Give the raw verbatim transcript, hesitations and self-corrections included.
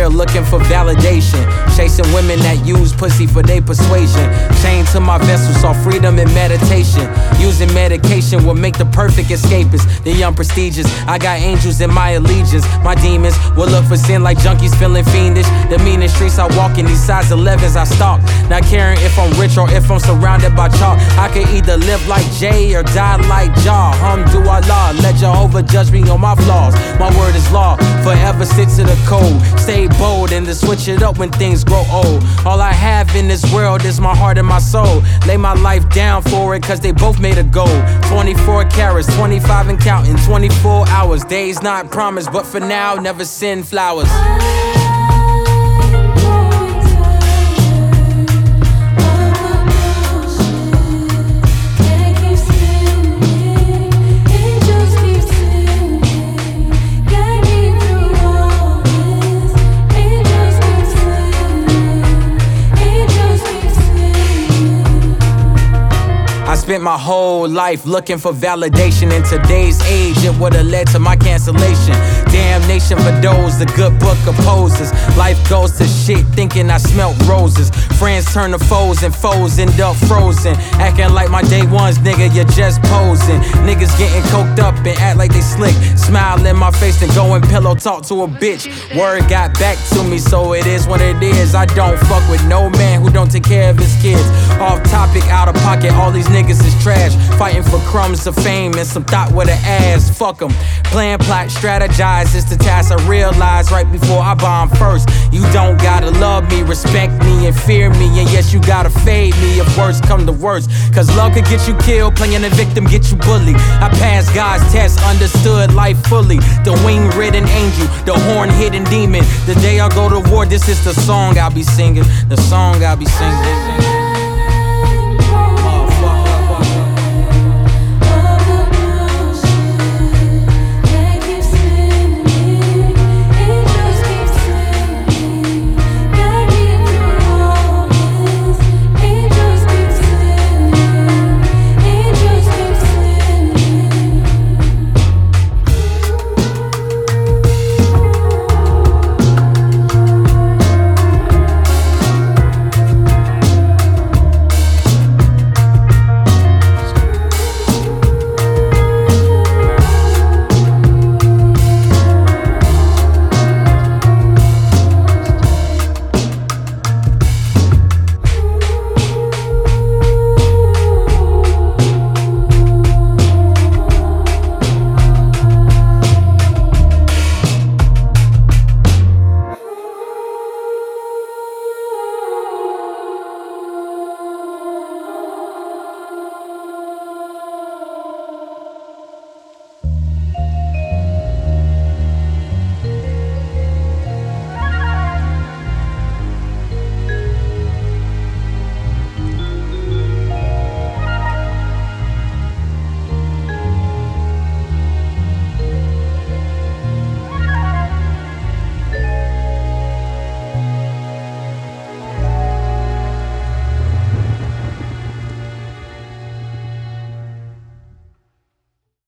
here looking for validation, chasing women that use pussy for their persuasion. Chained to my vessel, saw freedom in meditation. Using medication will make the perfect escapist. The young prestigious, I got angels in my allegiance. My demons will look for sin like junkies feeling fiendish. The meanest streets I walk in, these size elevens I stalk. Not caring if I'm rich or if I'm surrounded by chalk. I can either live like Jay or die like Jah. Alhamdulillah, let Jehovah judge me on my flaws. My word is law, forever stick to the code. Stay bold and to switch it up when things grow old. All I have in this world is my heart and my soul. Lay my life down for it cause they both made a goal. Twenty-four carats, twenty-five and counting, twenty-four hours. Days not promised, but for now, never send flowers. Spent my whole life looking for validation. In today's age, it would've led to my cancellation. Damnation for those, the good book opposes. Life goes to shit, thinking I smelt roses. Friends turn to foes and foes end up frozen. Acting like my day ones, nigga, you're just posing. Niggas getting coked up and act like they slick. Smile in my face and go and pillow talk to a bitch. Word got back to me, so it is what it is. I don't fuck with no man who don't take care of his kids. Off topic, out of pocket, all these niggas is trash. Fighting for crumbs of fame and some thought with an ass. Fuck them. Plan, plot, strategize is the task I realize right before I bomb first. You don't gotta love me, respect me, and fear me. And yes, you gotta fade me if worse come to worst. Cause love could get you killed, playing the victim get you bullied. I passed God's test, understood life fully. The wing-ridden angel, the horn-hidden demon. The day I go to war, this is the song I'll be singing. The song I'll be singing.